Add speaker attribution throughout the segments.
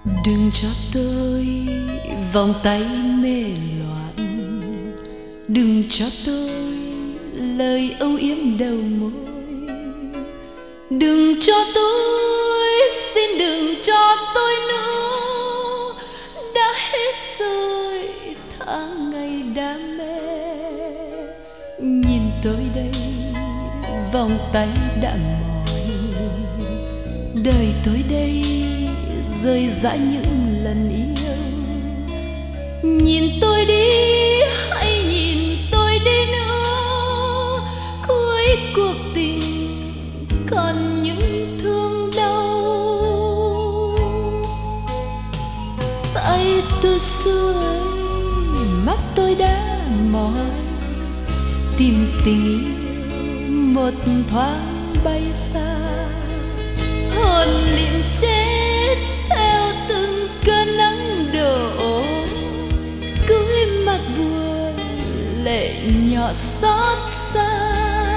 Speaker 1: Đừng cho tôi vòng tay mê loạn, đừng cho tôi lời âu yếm đầu môi. Đừng cho tôi, xin đừng cho tôi nữa. Đã hết rồi tháng ngày đam mê. Nhìn tôi đây, vòng tay đã mỏi. Đời tôi đây rơi rã những lần yêu. Nhìn tôi đi, hãy nhìn tôi đi nữa. Cuối cuộc tình còn những thương đau. Tay tôi xuôi, mắt tôi đã mỏi. Tìm tình yêu một thoáng bay xa. Hồn liệm chết theo từng cơn nắng đổ. Cưới mặt buồn lệ nhỏ xót xa.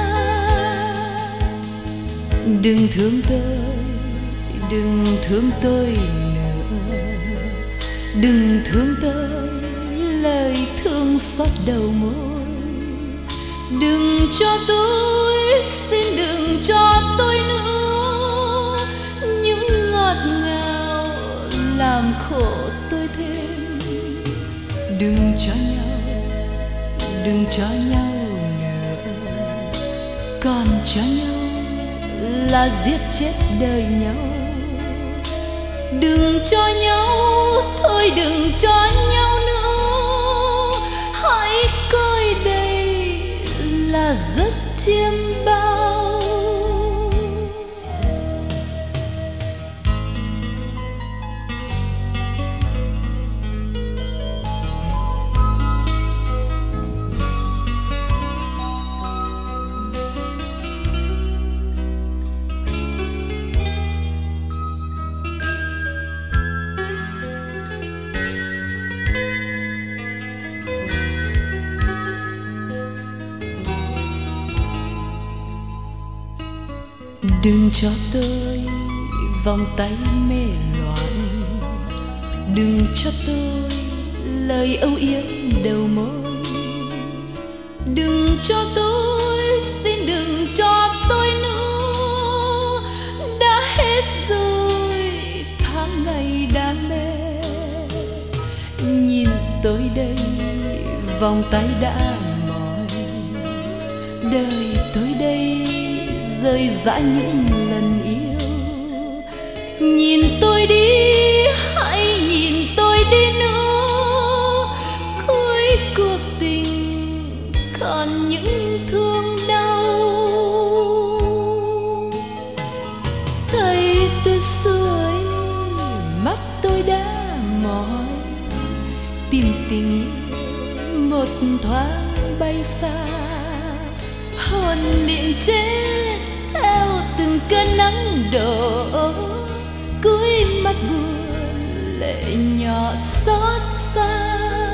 Speaker 1: Đừng thương tôi, đừng thương tôi nữa. Đừng thương tôi lời thương xót đầu môi. Đừng cho tôi, xin đừng cho tôi nữa. Những ngọt ngào làm khổ tôi thêm. Đừng cho nhau, đừng cho nhau nữa. Còn cho nhau là giết chết đời nhau. Đừng cho nhau, thôi đừng cho nhau nữa. Hãy coi đây là giấc chiêm bao. Đừng cho tôi vòng tay mê loạn. Đừng cho tôi lời âu yếm đầu môi. Đừng cho tôi, xin đừng cho tôi nữa. Đã hết rồi tháng ngày đam mê. Nhìn tôi đây, vòng tay đã mỏi. Đời tôi đây rơi rã những lần yêu. Nhìn tôi đi, hãy nhìn tôi đi nữa. Cuối cuộc tình còn những thương đau. Tay tôi xuôi, mắt tôi đã mỏi. Tìm tình yêu một thoáng bay xa. Hồn liệm chết theo từng cơn nắng đổ. Cuối mắt buồn lệ nhỏ xót xa.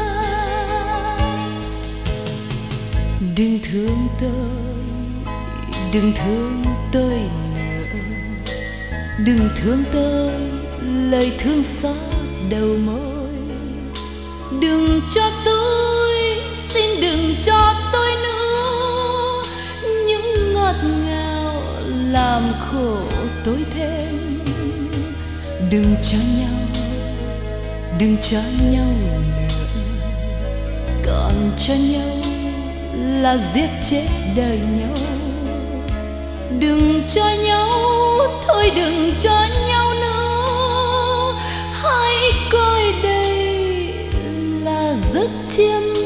Speaker 1: Đừng thương tôi, đừng thương tôi nữa. Đừng thương tôi lời thương xót đầu môi. Đừng cho tôi, xin đừng cho tôi nữa. Những ngọt ngào làm khổ tôi thêm. Đừng cho nhau, đừng cho nhau nữa. Còn cho nhau là giết chết đời nhau. Đừng cho nhau, thôi đừng cho nhau nữa. Hãy coi đây là giấc chiêm